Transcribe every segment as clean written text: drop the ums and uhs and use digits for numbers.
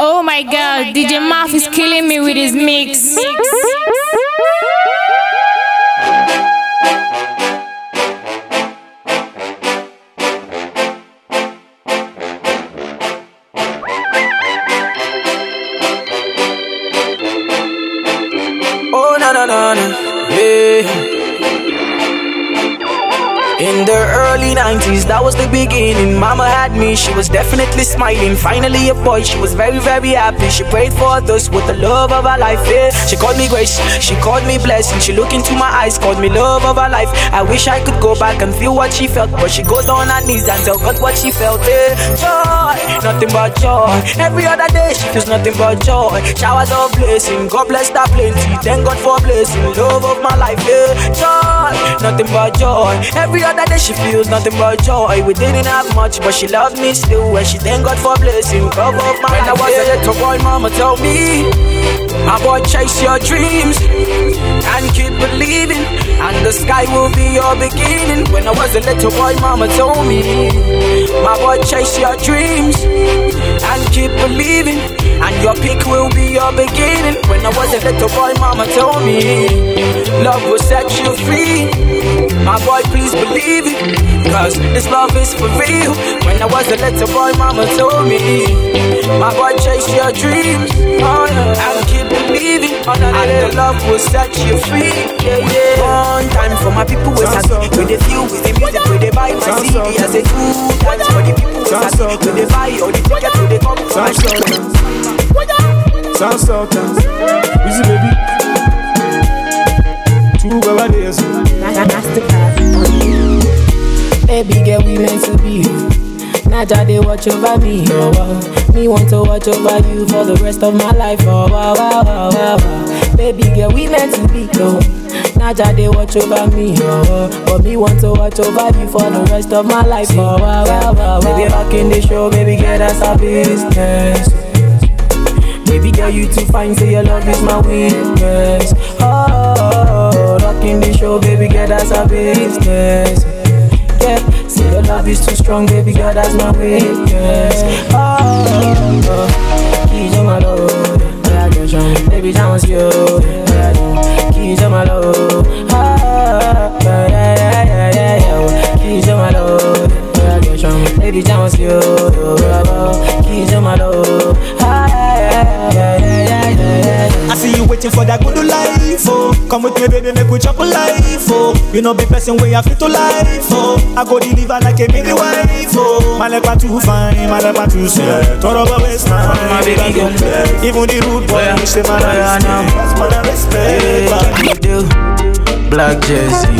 Oh my god, DJ Maf is killing me with his mix. Oh na na na na, yeah. In the early 90s, that was the beginning. Mama had me, she was definitely smiling. Finally a boy, she was very, very happy. She prayed for us with the love of her life, yeah. She called me grace, she called me blessing. She looked into my eyes, called me love of her life. I wish I could go back and feel what she felt, but she goes on her knees and tell God what she felt, yeah. Joy, nothing but joy. Every other day she feels nothing but joy. Showers of blessing, God bless that plenty. Thank God for blessing, love of my life, yeah. Joy, nothing but joy. Every other day she feels nothing but joy. We didn't have much, but she loved me still. And she thank God for blessing, love of my life. When I was a little boy, mama told me, my boy, chase your dreams and keep believing, and the sky will be your beginning. When I was a little boy, mama told me, my boy, chase your dreams and keep believing, and your peak will be your beginning. When I was a little boy, mama told me, love will set you free. My boy, please believe it, cause this love is for real. When I was a little boy, mama told me, my boy, chase your dreams, oh, yeah, and keep believing, and the love will set you free, yeah, yeah. One time for my people who happy, when they feel with the music, when they buy my CD, I say good times for the people who happy, when they buy all the tickets, when they come for my show. Sound Sultans, Easy baby. Two Gavadias. Baby girl, we meant to be. Naja, they watch over me, oh wow. Me want to watch over you for the rest of my life, oh wow, wow, wow, wow, wow. Baby girl, we meant to be, oh. Naja, they watch over me, oh. But me want to watch over you for the rest of my life, oh wow, wow, wow, wow. Baby, back in the show, baby girl, that's our business. Baby girl, you too fine, say your love is my weakness. Oh, rocking the show, baby girl, that's our business. Yeah, say your love is too strong, baby girl, that's my weakness. Oh, keys on my load, baby, dance you. Keys on my load, keys on my load, baby, dance you. Keys on my load. I see you waiting for that good life, oh. Come with me, baby, make we chop a life, oh. You know, be person where you fit to life, oh. I go deliver like a mini wife, oh. My leper too fine, my leper too sweet. Thought about waste time, my baby girl. Even the rude boy, you say my life, that's what I respect. You do Black Jersey,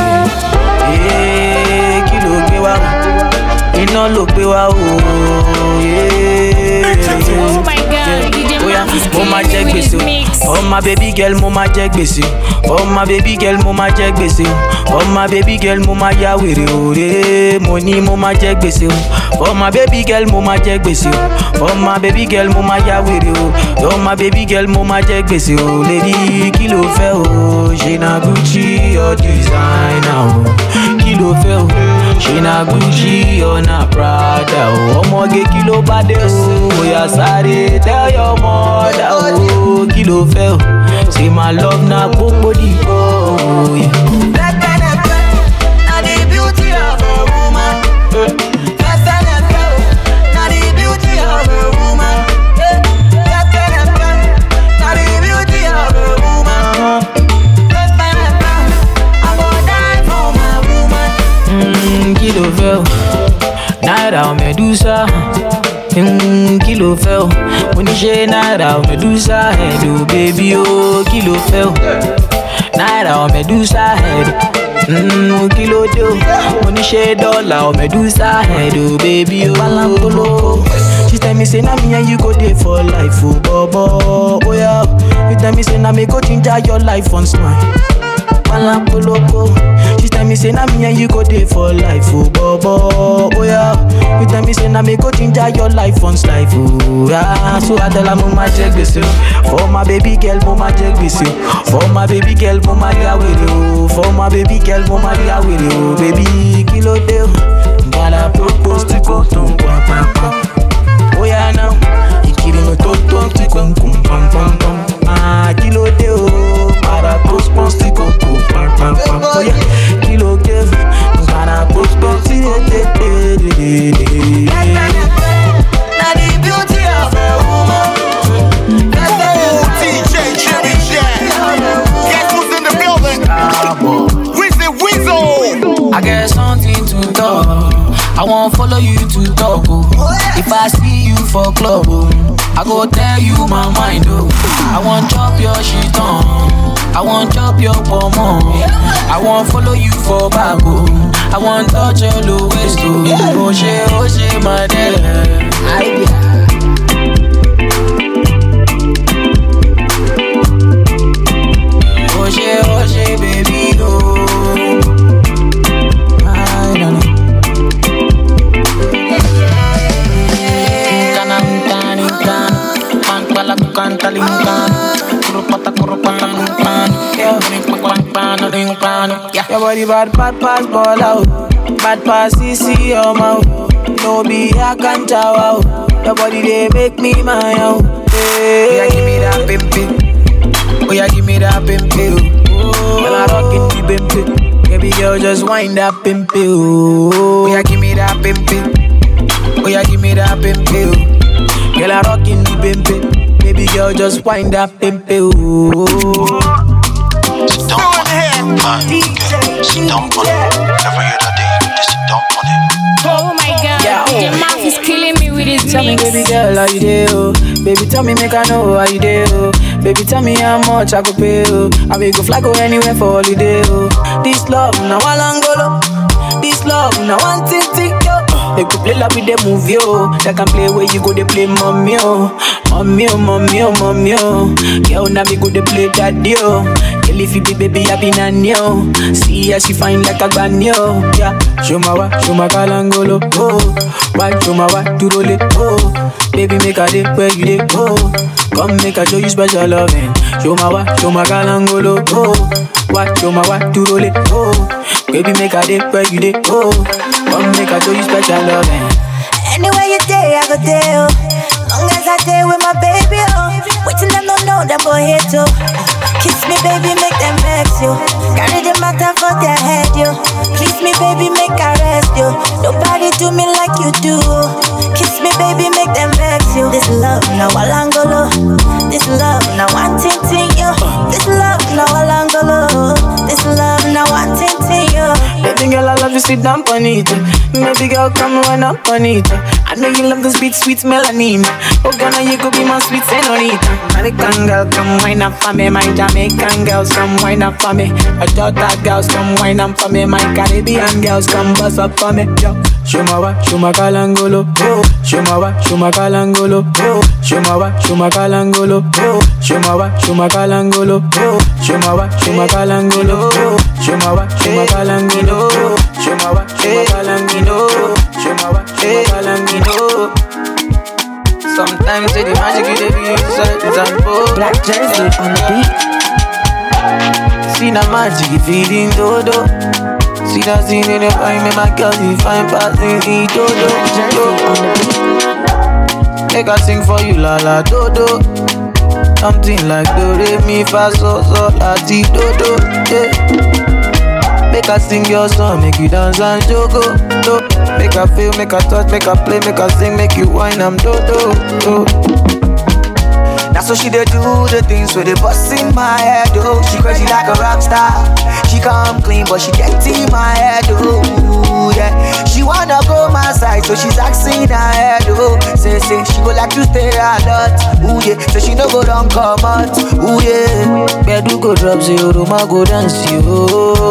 yeah. Kilo ke wa, ina lo pe wa, oh yeah. Oh my god, DJ Maf is killing me with his mix. Oh my baby girl, mama check gbese. Oh my baby girl, mama check gbese. Oh my baby girl, mama ya were ore. Money mama check gbese. Oh my baby girl, mama check gbese. Oh my baby girl, mama ya were o. Oh my baby girl, mama check gbese. Oh lady, kilo fe o. She na Gucci or designer o. Kilo fe o. She na Gucci or na Prada o. Omo ge kilo bade o. Oya sare tell your mother o. Kilo fe o. Say my love na popo di o. Black and now the beauty of a woman. Black and now the beauty of a woman. Black and now the beauty of a woman. Black and I go die for my woman. Kilo fe o. Naira Medusa. Kilo fe o. Oníṣẹ́ Naira Medusa head o baby o. Kilo fe o. Naira Medusa head. Kilo de o. Oníṣẹ́ dollar Medusa head o baby o. Balangolo. She tell me say na me and you go dey for life o bobo. Oh yeah. You tell me say na me go ginger your life on smile. Balangolo. She tell me say na me and you go dey for life oh bobo. Oh yeah. You tell me say na me go ginger your life on life oh yeah. So I tell her mama check this for my baby girl, mama check this for my baby girl, mama dia with you. For my baby girl, mama dia with you. Baby kilo de, gotta propose to go to papa. Oh yeah now, you giving me toto. I won't follow you to talk, oh. If I see you for club, oh, I go tell you my mind, oh. I won't chop your shit on, I won't chop your pomo. I won't follow you for bag, oh. I won't touch your low waist, oh. Oh she, my dear. Oh she, baby, oh. I don't know. Your body bad pass ball out, bad pass CC your mouth. No be a can't out. Your body they make me my own. Oh yeah, give me that pimpin'. Oh yeah, give me that pimpin'. Girl, I rockin' the pimpin'. Baby girl, just wind that pimpin'. Oh yeah, give me that pimpin'. Oh yeah, give me that pimpin'. Girl, I rockin' the pimpin'. Baby girl, just wind that pimpin'. Sit down on it, man. Sit down on it. Never hear that day. Just sit down on it. Oh my God, your mouth is killing me with his Tell me, baby girl, how you dey, oh? Baby, tell me, make I know how you dey, oh? Baby, tell me how much I could pay, oh? I will go fly go anywhere for holiday, oh? This love, now I long go. This love, now one thing, yo. They could play like with the movie, oh. They can play where you go, they play mommy, oh. Mommy, oh, mommy, oh, mommy, oh. Girl, now me go, they play daddy, oh. Girl, if you be baby, I be nanny, oh. See how she fine like a granny, oh. Yeah, show my kalangolo, oh. Why, show my wa, to roll it, oh. Baby, make a day where you dey, oh. Come make a show you special loving. Show my kalangolo, oh. Why, show my wa, to roll it, oh. Baby, make a day where you dey, oh. Come make a show you special loving. Anywhere you day, I go there, oh. Long as I day with my baby, oh. Waiting them don't know that boy here too. Kiss me, baby, make them vex you. Carry the matter for their head, yo. Please me, baby, make I rest, yo. Nobody do me like you do. Kiss me, baby, make them vex you. This love, now Alangolo. This love, now one ting, yo. This love, now Alangolo. This love, now one ting, yo. Baby girl, I love you, sit down on it. Baby girl, come run up on it. I know you love this sweet melanin. Oh, Ghana, you could be my sweet senorita. American girl, come wine up for me. My Jamaican girls, come wine up for me. My Jota girls, come wine up for me. My Caribbean girls, come bust up for me. Yo, show my kalangolo, oh. Show my kalangolo, oh. Show my kalangolo, oh. Show my kalangolo, oh. Show my kalangolo, oh. Show my kalangolo, oh. Show my kalangolo, show my kalangolo. Sometimes say the magic you dey be inside Black Jersey on the beat. See the magic you feeding dodo. See that scene in the fine, me my girl you find passing the dodo. Make I sing for you la la dodo. Something like do re mi fa so la ti dodo. Yeah. Make I sing your song, make you dance and jogo. Make I feel, make I touch, make I play, make I sing, make you whine, I'm dodo. That's how she dey do the things where they bust in my head, oh. She crazy like a rock star. She come clean, but she get in my head, oh. Yeah, she wanna go my side, so she's asking her head, oh. Say she go like to stay a lot, ooh yeah. So she no go down come out, ooh yeah. Bedu go drop zero, Roma go dance yo.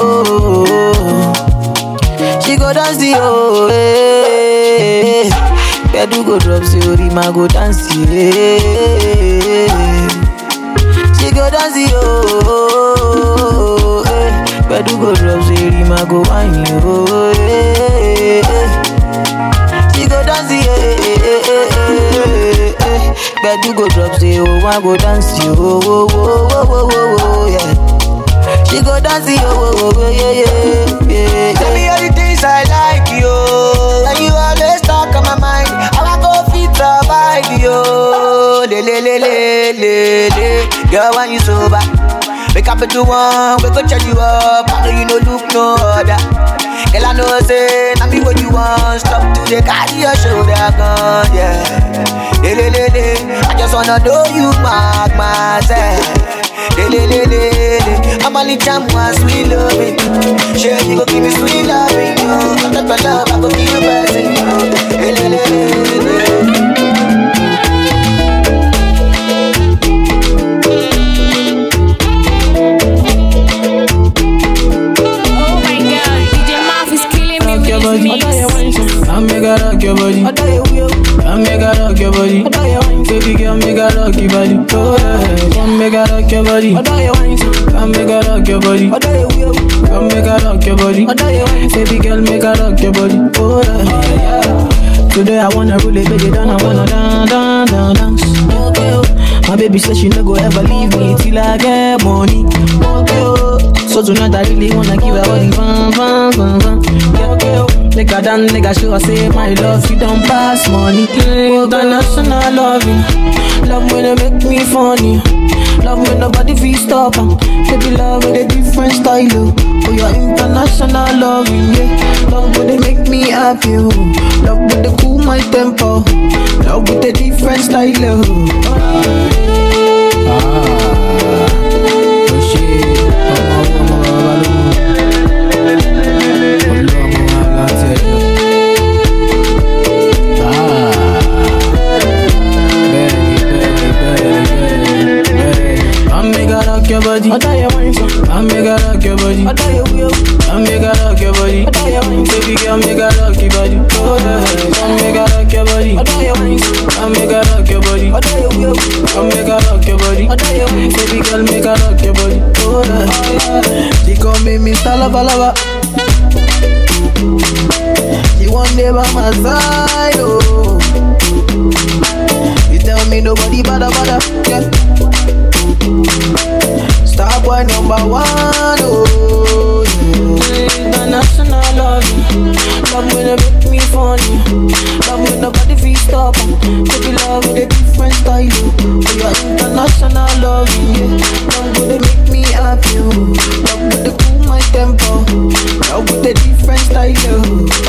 She go dance yo, eh. Bedu go drop zero, Rima go dance yeah. She go dance yo, eh. Bedu go drop zero, Rima go wine yo, eh. She go dance yo, Bedu go drop zero, Rima go dance yo, yeah. She go dance yo, yeah. Tell me all the things I like you, and you always talk on my mind. How I go fit survive yo, le. Girl, when you sober, wake up at 1, we go charge you up. I know you no look no other. Girl, I know say, now me what you want. Stop to the carry your shoulder gun, yeah. Le. I just wanna know you mark myself. I'm only jam one sweet loving. Sure, you go give me sweet loving. I'm not my love, I go give you blessing. Oh my God, DJ Maf is killing me with his mix. Come make her rock your body. Come make her rock your body. Baby girl, make her rock your body. Oh yeah. Come make her rock your body. Come make her rock your body. Come make her rock your body. Baby girl, make her rock your body. Oh yeah. Today I wanna really beg it down. I wanna dance. Okay, oh. My baby says she no go ever leave me till I get money. Okay, oh. So tonight I really wanna give her all the fun. Okay, oh. Make her dance, make her show her say my love, she don't pass money. International loving, love when they make me funny. Love when nobody feel stop. Baby love with a different style. Oh, your international loving, yeah. Love when they make me happy. Oh. Love when they cool my tempo. Love with a different style. Oh shit. Your body, I make her rock your body. I make her rock your body. Baby girl, make her rock your body. Oh yeah, I make her rock your body. I make her rock your body. I make her rock your body. Baby girl, make her rock your body. Oh yeah, she call me Mr. Lava. She one day by my side, oh. You tell me nobody bother, yeah. Star boy number one, oh yeah. International loving, love when they make me funny. Love when nobody feel stop. Baby love with a different style. Oh yeah, international loving, yeah. Love when they make me happy. Love when they cool my tempo. Love with a different style.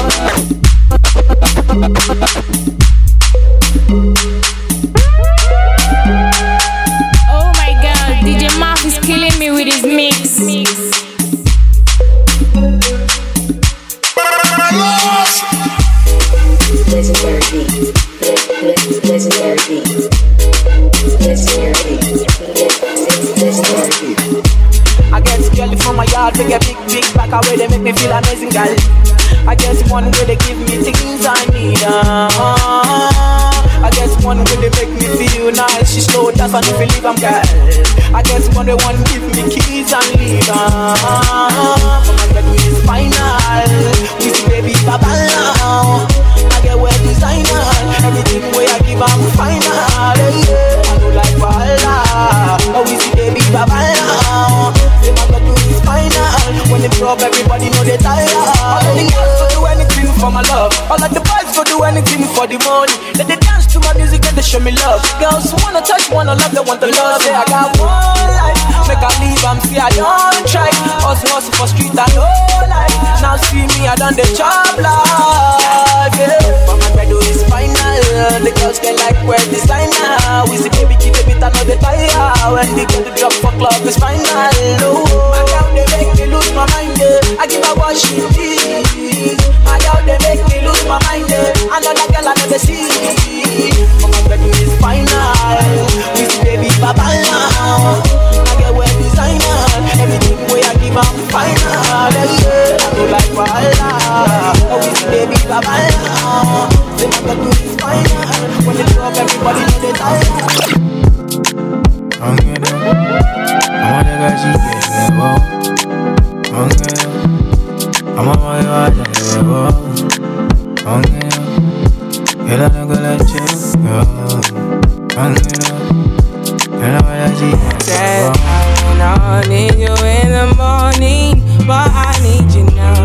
Oh my God, DJ Maf is killing me with his mix. Legendary beat. Legendary beat. I get girl from my yard, they get big back away, they make me feel amazing, girl. I get one where they give me things I need. I get one where they make me feel nice. She slow dance and if you leave, I'm girl. I get one where one give me keys and leave. But my girl is final. With baby Baba now. I get wear designer. Everything where I give, I'm final. Yeah. I don't like Bala. Oh, we see baby Baba now. Say my girl is final. When they drop, everybody know they tired. All of the girls go do anything for my love. All of the boys go do anything for the money. Let they dance to my music and they show me love. Girls wanna touch, wanna love, they want the love. Say I got one life, make I leave, I'm see I don't try. Hustle for street, I know life. Now see me, I done the job life. Yeah, but my bread is final. The girls get like wear designer. We see baby, keep a bit, I know they tire. When they go to drop for club, it's final. Oh, my girl, they make me lose my mind. I give her what she needs. My girl, they make me lose my mind. Another girl I never see. But my baby is final. We see baby Baba now. I get wear designer. Everything way I give her final. Yeah, I go like Bala. We see baby Baba now. Say my baby is final. When they drop, everybody know they die. I'm a nigga, she get me wow. I'm a boy, I get me wow. Hela nigga let you Said I need you in the morning, but I need you now.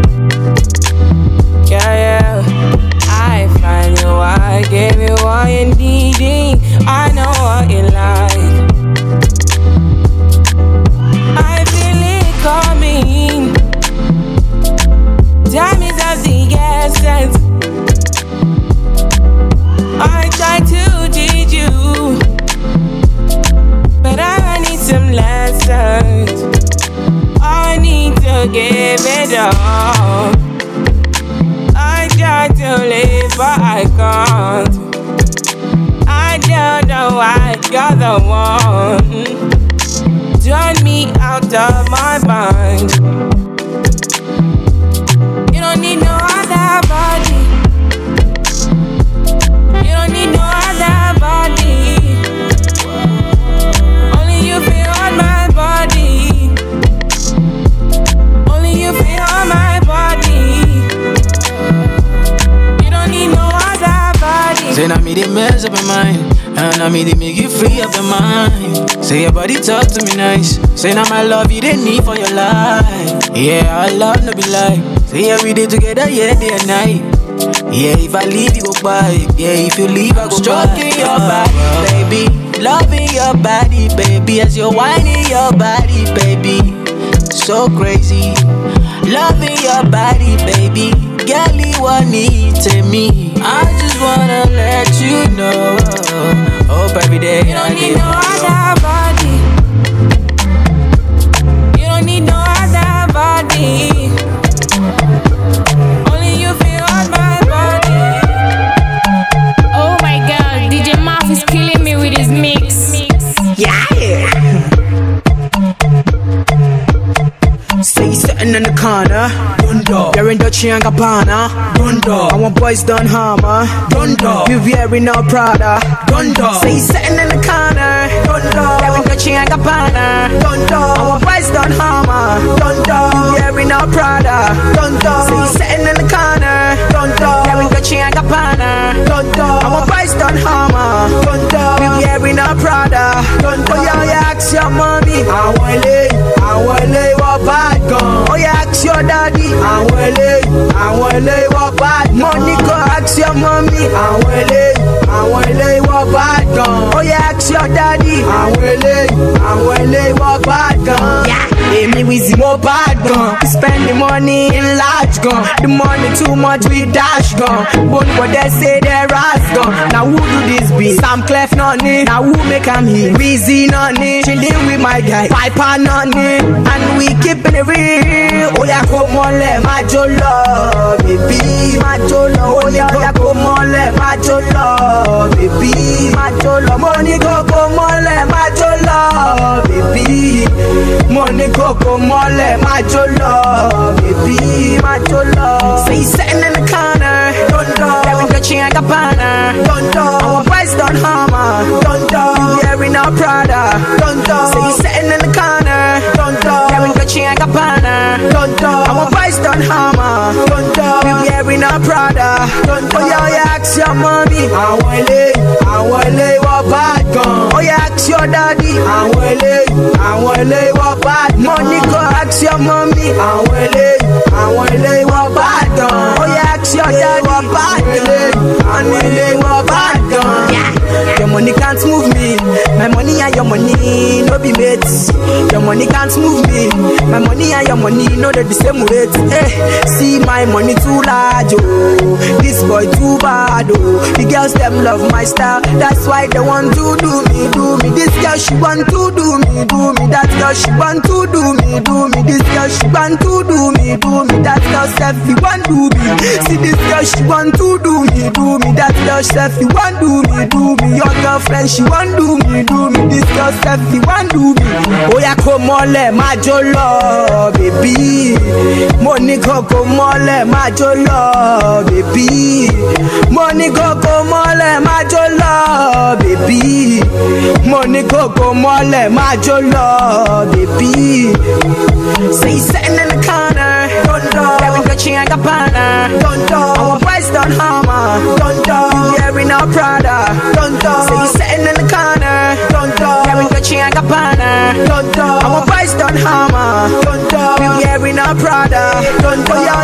Yeah, I find you, I gave you all you needing. I know what you like. I feel it coming. Time is of the essence. I try to teach you, but I need some lessons. you're the one. Turn me out of my mind. You don't need no other body. You don't need no other body. Only you feel on my body. Only you feel on my body. You don't need no other body. Say now me they mess up your mind, and I me they make you free up your mind. Say your body talk to me nice. Say now my love you they need for your life. Yeah, I love no be lie. Say every day together, yeah, day and night. Yeah, if I leave you go by. Yeah, if you leave I go stroking by. Your body, baby. Loving your body, baby. As you're whining your body, baby. So crazy. Loving your body, baby. Girl, you want it to me. I just wanna let you know. Hope every day you don't need no other body. You don't need no other body. Only you feel on my body. Oh my god, DJ Maf is killing me with his mix. Yeah. Say something in the corner. Dundo. You're in Dolce and Gabbana. Dundo. I want boys done hammer. Dundo. You wearing no Prada. Dundo. Say something in the corner. Dundo. You're in Dolce and Gabbana. Dundo. I want boys done hammer. Dundo. You wearing no Prada. Dundo. Say something in the corner. Dundo. You're in Dolce and Gabbana. Dundo. I want boys done hammer. Dundo. You wearing no Prada. Dundo. Oh yeah, yeah, ask your mommy. I want lay what bad gun. Oh yeah, ask your daddy. I want lay what bad. Money go ask your mommy. I want lay what bad gun. Oh yeah, ask your daddy. I want lay what bad gun. Yeah, hey, me with more bad gun. We spend the money in large gun. The money too much we dash gun. But what they say they ras gun. Now who do this be? Sam Clef nonny. Now who make him here? Weezy nonny. Chilling with my guy Piper nonny. And we keeping it real. Oh yeah, come on, let my jolo, baby, my jolo. Oh yeah, come on, let my jolo, baby, my jolo. Money go, come on, let my jolo, baby. Money go, come on, let my jolo, baby, my jolo. Say sitting in the corner, don't know. Wearing Dolce and Gabbana, don't know. Our price don't hammer, don't know. Wearing our Prada, don't know. Say sitting in the corner, don't know. Wearing Dolce and Gabbana, don't know. Our price don't hammer, don't know. We wearing our Prada, don't know. Oh yeah, yeah, ask your mommy. I want lay what bad gun. Oh yeah, ask your daddy. I want lay what bad. Money go ask your mommy. I want lay what bad gun. Oh yeah, ask your daddy. What bad gun? I want lay what bad gun. Yeah. Your money can't move me. My money and your money no be mates. Your money can't move me. My money and your money no they're the same weight. Hey, see my money too large, oh. This boy too bad, oh. The girls them love my style. That's why they want to do me. This girl she want to do me. That girl she want to do me. This girl she want to do me. That girl self you want to do me. See this girl she want to do me. That girl self you want to do me. Your girlfriend she want do me. This girl self you want to do me. Oh yeah, come on, let my jolo, baby. Money go come on, let my jolo, baby. Money go come on, let my jolo, baby. Money go come on, let my jolo, baby. Say sitting in the corner, don't know. Wearing Dolce and Gabbana, don't know. Our price don't hammer, don't know. Wearing our Prada, don't know. Say sitting in the corner, don't know. Wearing Dolce and Gabbana, don't know. Our price don't hammer, don't know. We wearing our Prada, don't know. Yeah,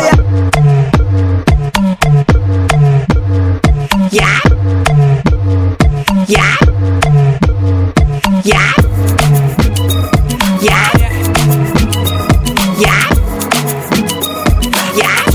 yeah. Yeah. Yeah. Yeah. Yeah. Yeah.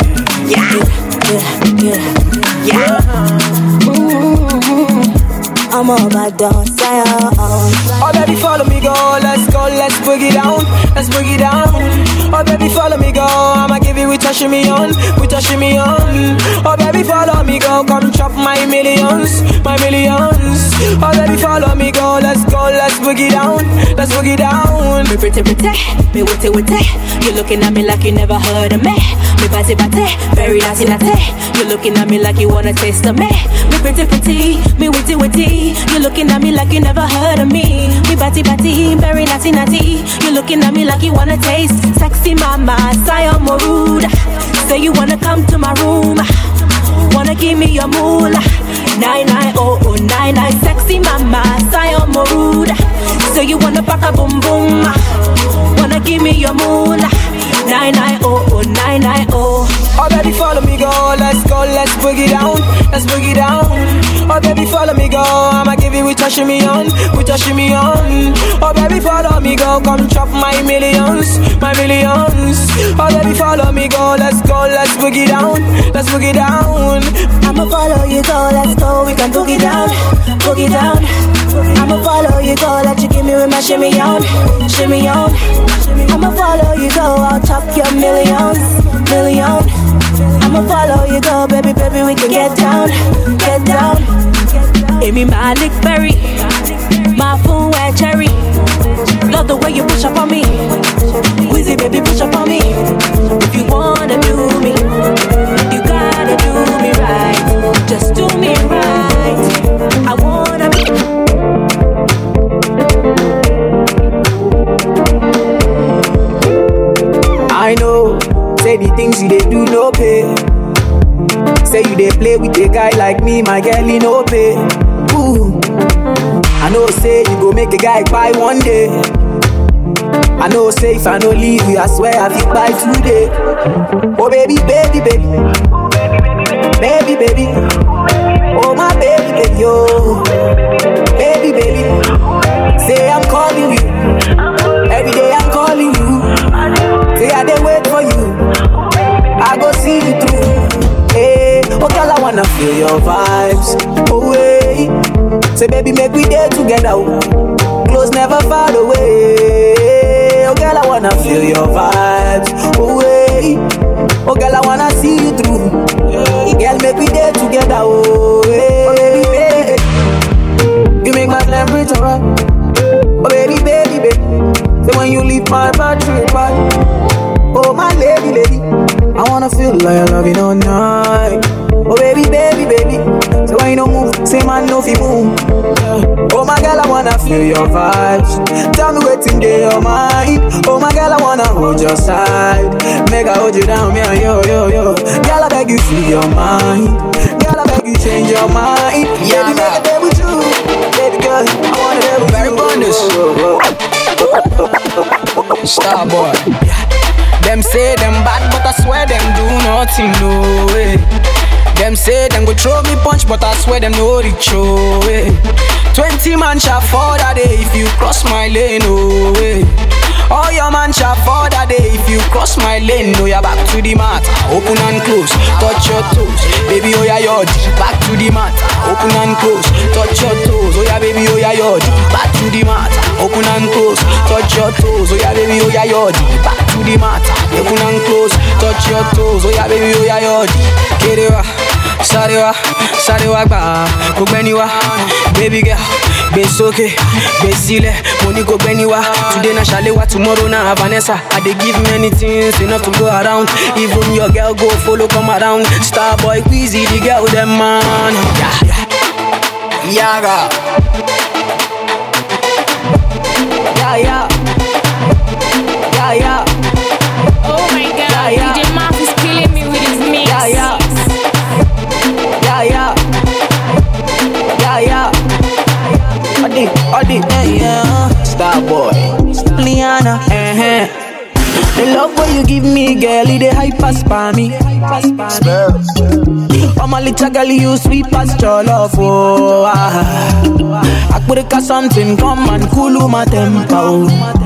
Yeah. Yeah. Yeah. I'm a bad dog, Oh baby, follow me, go. Let's boogie down, let's boogie down. Oh baby, follow me, go. I'ma give you with a shimmy on, with a shimmy on. Oh baby, follow me, go. Come chop my millions, my millions. Oh baby, follow me, go. Let's boogie down, let's boogie down. Me pretty, me witty. You looking at me like you never heard of me. Me batty, very naughty. You looking at me like you wanna taste of me. Me pretty, me witty. You looking at me like you never heard of me. Me batty, very naughty. You looking at me like you wanna taste. Sexy mama, Sion Moruda. Say you wanna come to my room. Wanna give me your moolah. 990099. Sexy mama, Sion Moruda. Say you wanna pack a boom boom. Wanna give me your moolah. 990099. Oh baby, follow me, go. Let's boogie down, let's boogie down. Oh baby, follow me, go. I'ma give you with a shimmy on, with a shimmy on. Oh baby, follow me, go. Come chop my millions, my millions. Oh baby, follow me, go. Let's boogie down, let's boogie down. I'ma follow you, go. Let's go, we can boogie down, boogie down. I'ma follow you, go. Let you give me with my shimmy on, shimmy on. I'ma follow you, go. I'll chop your millions, million. I'ma follow you, go, baby, we can get down. Amy Malik Berry, my phone wet cherry. Love the way you push up on me. Wheezy, baby, push up on me. If you wanna do me, you gotta do me right. Just do me right. I wanna be. I know, say the things you they do no pay. Say you they play with a guy like me, my girl, he no pay. Ooh. I know, say you go make a guy buy one day. I know, say if I no leave you, I swear I fit buy today. Oh baby. Oh my baby, oh. Baby. Say I'm calling you. Every day I'm calling you. Say I dey wait for you. I go see you through. Hey, oh girl, I wanna feel your vibes. Oh hey, say baby, make we day together. Close never far away. Oh girl, I wanna feel your vibes. Oh hey, oh girl, I wanna see you through. Girl, make we day together. Oh hey, oh baby, you make my temperature right. Oh baby. So when you leave my battery right. Oh my lady, I wanna feel like I love you all night. Oh baby. So when you don't move, say man no fi move. Oh my girl, I wanna feel your vibes. Tell me what's in your mind. Oh my girl, I wanna hold your side. Make I hold you down, me and yo. Girl, I beg you free your mind. Girl, I beg you change your mind. Yeah, baby, make a day with you. Baby girl, I wanna day with very bonus. Starboy. Them say them bad, but I swear them do nothing, no way. Them say them go throw me punch, but I swear them no reach, oh way. 20 man shall fall that day if you cross my lane, oh way. All your man shall fall that day if you cross my lane. No, you're back to the mat, open and close, touch your toes. Baby, oh yeah, yod, back to the mat, open and close, touch your toes. Oh yeah, baby, oh yeah, yod, back to the mat, open and close, touch your toes. Oh yeah, baby, oh yeah, yod, back to the mat, open and close, touch your toes. Oh yeah, baby, oh yeah, yod. Kerewa, sarewa, gba, kogbeniwa, baby girl. Besoke, besile, money go beniwa. Today na Shalewa, tomorrow na Vanessa. I dey give many things enough to go around. Even your girl go follow come around. Starboy, Queasy, the girl them man. Yaga. Oh my God, DJ Mark is killing me with his mix. Adi, yeah. Starboy, Liana, The love what you give me, girl, it dey hype as for me. I'm a little girl, you sweet past your love, oh. I put something, come and cool my tempo.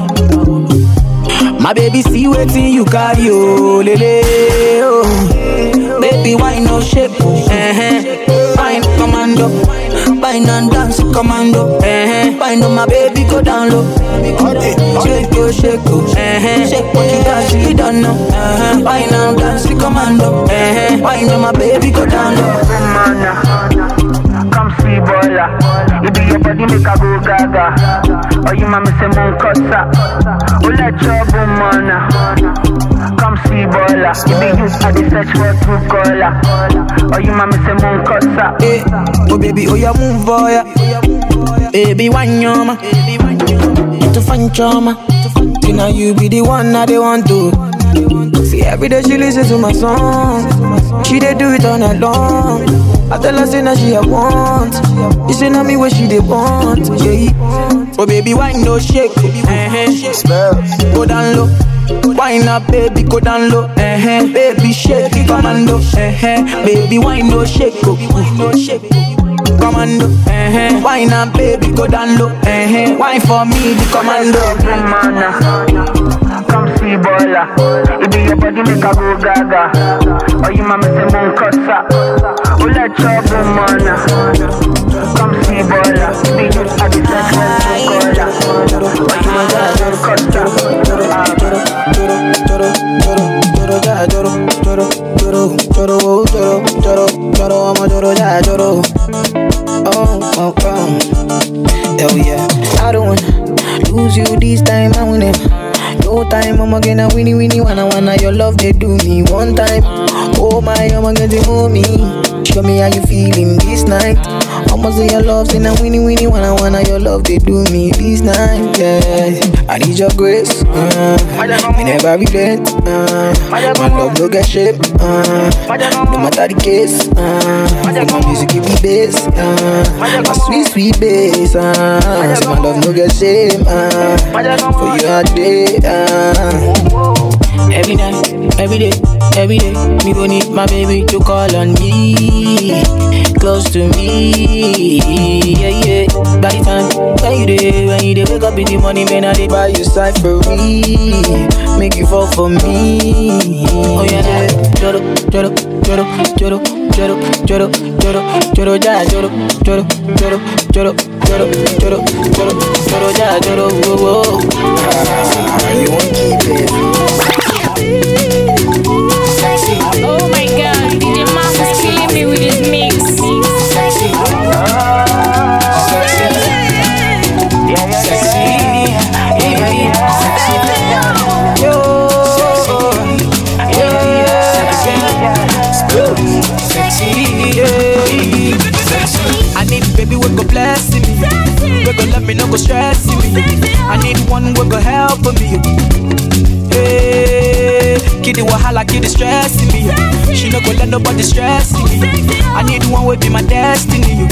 My baby, see waiting you carry, oh, lele, oh. Baby, why no shape, fine commando. Wine and dance, commando. Wine on my baby, go down low. Shake yo, shake yo. Shake what you got, you don't know. Wine and dance, commando. Wine on my baby, go down low. Come see bola. You do your body make a go gaga. Oh you mama say mon kosa. Oh let your mana. Come see bola. You be use at the search for true color. Oh you mama say mon kosa. Hey, oh baby, oh ya move boya. Baby wine yoma. To find trauma. You know you be the one that they want to. See every day she listen to my song. She dey do it all night long. I tell her say that she a want. You say na me where she dey want. Yeah. Oh baby wine no shake. Go down low. Wine up baby go down low. Baby shake it commando. Baby wine no shake. Commando. Wine up baby go down low. Wine for me the commando. Come see bola. You do your body make a go gaga. Oh you mama say mon kosa. Oh let your mana. Come see bola. You be use at the search for true color. Oh you mama say mon hell yeah. I don't wanna lose you this time, I win it. No time, I'm gonna winnie wanna your love they do me one time. Oh my, I'm gonna hold me. Show me how you feeling this night. Almost say your love, say now winnie wanna your love they do me this night. Yeah, I need your grace. Me never regret. My love no get shape. No matter the case. My music give me bass. My sweet bass. So my love no get shame. For you all day. Every night, every day, me gon' need my baby to call on me, close to me, yeah. By the time when you dey wake up in the morning, man, I dey buy you side for me, make you fall for me. Oh yeah, joro, you won't keep it. Oh my god, DJ Mark is killing me with his mix. Sexy. I need baby we go bless me. We go love me, no go stress me. I need one we go help me. Hey, kid the wahala, kid the stress me. She no go let nobody stress me. I need one will be my destiny.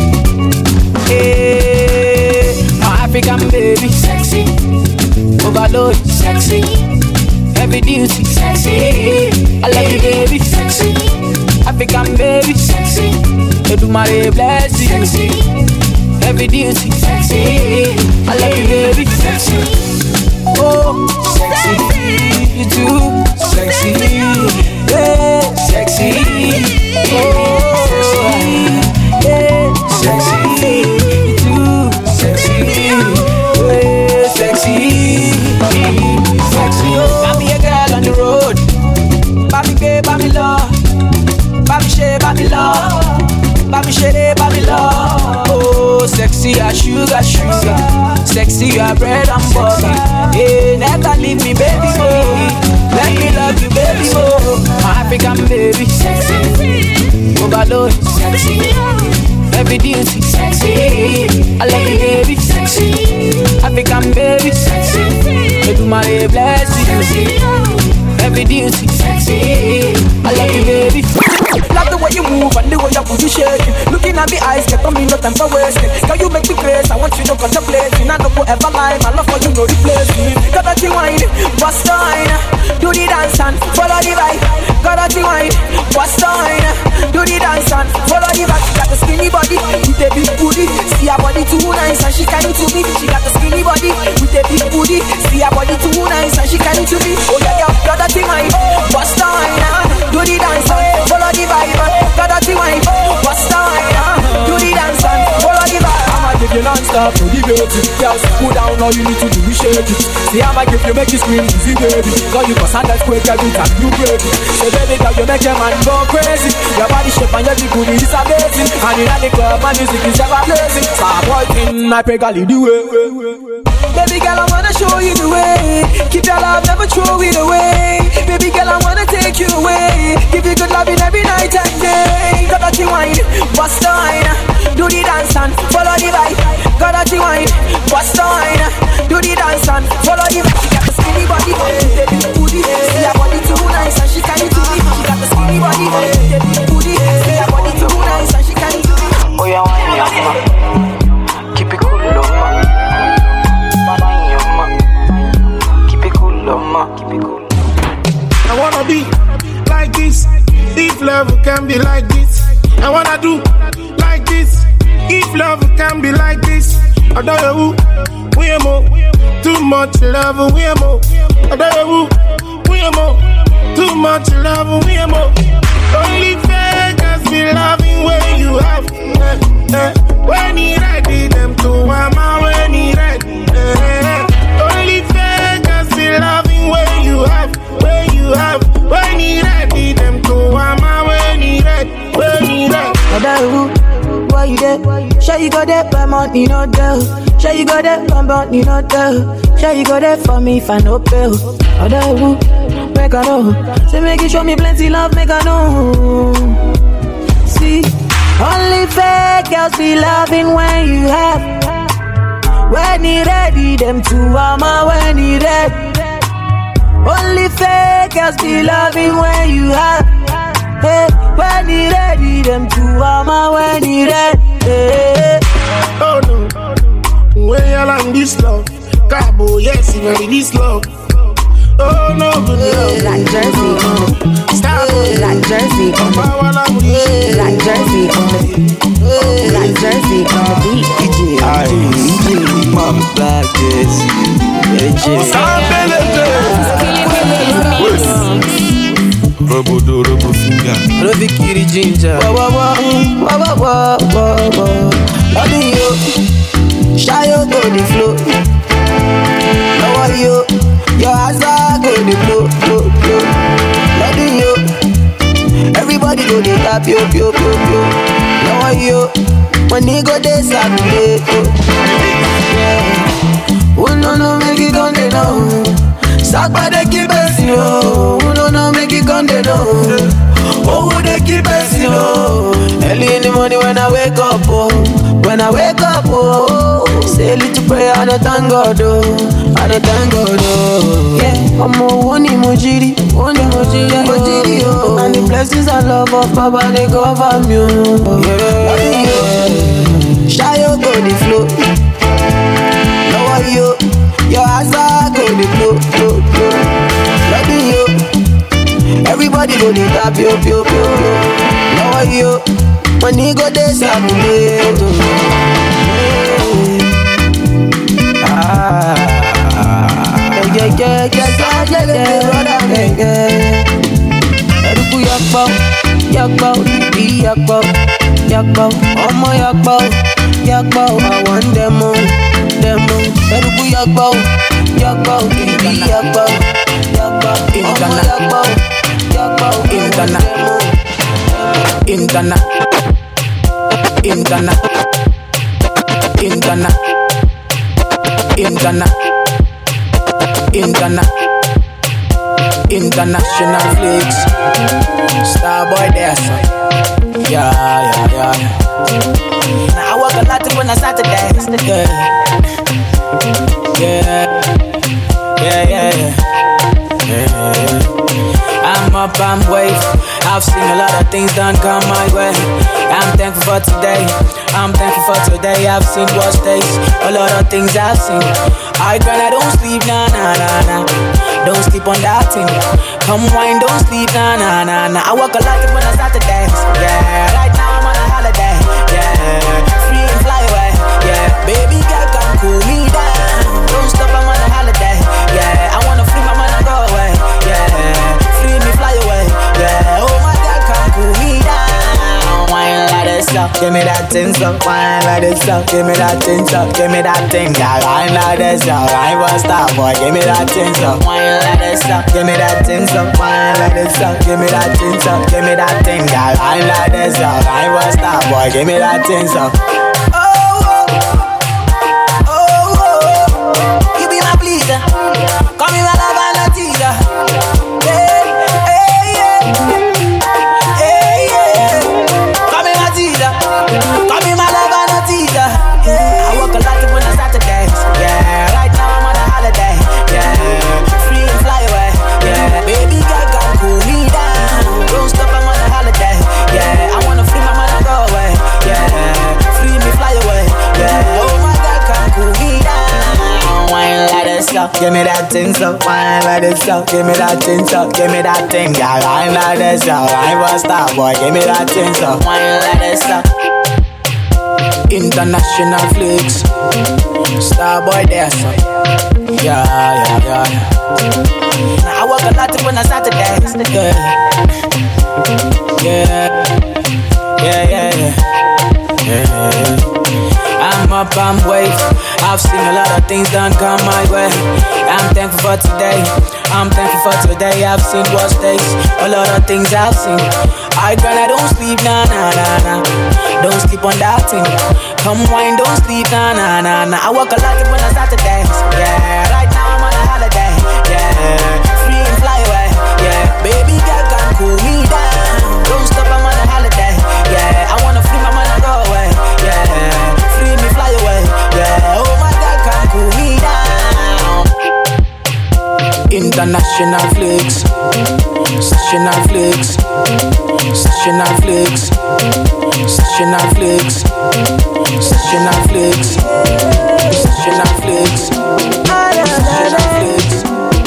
Hey, my African baby, sexy, overload, sexy, heavy duty, sexy. I love you, baby, sexy, African baby, sexy. You do my bless you, sexy, heavy duty, sexy. I love you, baby, sexy. Oh, sexy, you too, sexy, yeah, sexy. Oh, sexy, yeah, sexy, you too, sexy, yeah, sexy, sexy. Oh, buy me a girl on the road, buy me gay, buy me love, buy me shade, buy me love. Baby shady, baby love. Oh, sexy as sugar. Sexy as bread and butter. Hey, never leave me, baby, boy. Let me love you, baby, boy. My African baby, sexy. Overload, sexy. Heavy duty, sexy. I love you, baby, sexy. African baby, sexy. You do my bless you. Heavy duty, sexy. I love you, baby. Love the way you move and the way you put you shake. Looking at me eyes, get on me, no time for wasting. Girl, you make me crazy, I want you to contemplate. I don't go ever lie, my love for you no replace me. Got that wine, bust on. Do the dance and follow the vibe. Got that wine, bust on. Do the dance and follow the vibe. She got the skinny body with a big booty. See her body too nice and she kind to me. She got the skinny body with a big booty. See her body too nice and she kind to me. Oh yeah, yeah, got that wine, bust on. Do the dance and follow the vibe. Got that wine, bust on. Do the dance and follow the vibe. play non-stop, no debate it. Girls, cool down, all you need to do is shake it. See how I give you make you scream easy, baby. Cause you cause that quick every time you break it. So baby girl, you make your man go crazy. Your body shape and your booty is amazing. And in the club, my music is ever blazing. Star boy thing, I pray God lead the way. Baby girl, I wanna show you the way. Keep your love, never throw it away. Baby girl, I wanna take you away. Give you good loving every night and day. Got that wine, bust the wine. Do the dance and follow the vibe. Got that wine, bust the wine. Do the dance and follow the vibe. She got the skinny body, the big booty. See her body too nice and she can't do it. She got the skinny body, the big booty. See her body too nice and she can't do it. Oh yeah, wine your ma. Keep it cool, love ma. Wine your ma. Keep it cool, love ma. Keep it cool. I wanna be like this. If love can be like this, I wanna do like this. If love can be like this, I don't know who we are more. Too much love, we are more. I don't know who we are more. Too much love, we are more. Only fakers be loving when you have. When he ready, them to mama when he ready. Only fakers be loving when you have. When you have. When he ready, them to mama when he ready. When he ready. I don't know why you there. Sure you got that, but money no deal. Sure you got that, but money no deal. Sure you got that for me if I no bill. I don't know, make I know. Say make you show me plenty love, make I know. See, only fake girls be loving when you have. When he ready, them two mama when he ready. Only fake girls be loving when you have. Hey, when he ready, them two mama when he ready. Hey. Oh no, when you like this love, Cabo, yes, you ready this love. Oh no, good love. Like Jersey, stop. Like Jersey, like Jersey, like Jersey on the beat. DJ, mama black Jersey. Robo do, robo finger. Robo kitty ginger. Loving you, shy you go the flow. Love you, your eyes are go the flow. Loving you, everybody go the tap yo. Love you, when they go they saturate. Oh no, make it on the now. Start by the keep us, yo. Oh no, make it on the now. Oh, they keep us, yo. Early in the morning when I wake up, say a little prayer and I thank God, Yeah, I'm a one emoji, oh. And the blessings and love of Papa, they cover me, Yeah. Shy you go the flow. Lower you, your eyes are go the flow. Loving you, everybody go the tap yo. Lower you, when he go they saturate. Yakbo, ọmọ yakbo, I want them all. Eruku yakbo, ibi yakbo, ọmọ yakbo, In Ghana, international flicks, Starboy there, son. Yeah. Now I work a lot on a Saturday. Yeah. I'm up, I'm wave. I've seen a lot of things done come my way. I'm thankful for today. I've seen worse days. A lot of things I've seen. I don't sleep, nah. Don't sleep on that thing. Come wine, don't sleep, nah. I work a lot when I start to dance. Yeah, right now I'm on a holiday. Yeah, free and fly away. Yeah, baby girl, come cool me down. Don't stop, I'm on a holiday. Yeah, I wanna free my mind and go away. Yeah, free me, fly away. Yeah, oh my God, come cool me down. Wine like this, give me that thing so wine like this up, give me that thing so, give me that thing, girl, wine like this up, I ain't gonna stop, boy, give me that thing so, wine like this up, give me that thing so, wine like this up, give me that thing so, give me that thing, girl, wine like this up, I ain't gonna stop, boy, give me that thing so. You be my pleaser, call me my love and a teaser. Hey, hey, yeah. Hey, yeah. Call me my teaser, call me my love and a teaser. Yeah, I work a lot when it's Saturdays. Yeah, right now I'm on a holiday. Yeah, free and fly away. Yeah, baby girl, come cool me down. Don't stop, I'm on a holiday. Yeah, I wanna free my mind and go away. Yeah, free me, fly away. Yeah, oh my God, come cool me down. Wine like this, so give me that thing, so wine like this, so give me that thing, so give me that thing, girl. Wine like this, so I ain't gonna stop, boy. Give me that thing, so wine like this, so. International flicks, star boy there, so yeah, yeah, yeah. Now I work a lot when I Saturdays, yeah, yeah, yeah, yeah, yeah, yeah. I'm up, I'm wave. I've seen a lot of things done come my way. I'm thankful for today. I'm thankful for today. I've seen worse days. A lot of things I've seen. I don't sleep, nah, nah, nah, nah. Don't sleep on that thing. Come wine, don't sleep, nah, nah, nah, nah. I work a lot when I Saturdays. Yeah, right now I'm on a holiday. Yeah, free and fly away. Yeah, baby girl, come cool me down. Don't stop, I'm on a holiday. Yeah, I wanna free my mind and go away. Yeah, free me, fly away. Yeah, oh my God, come cool me down. International flicks, sessional flicks, sessional flicks, sessional flicks, sessional flicks, sessional flicks, sessional flicks.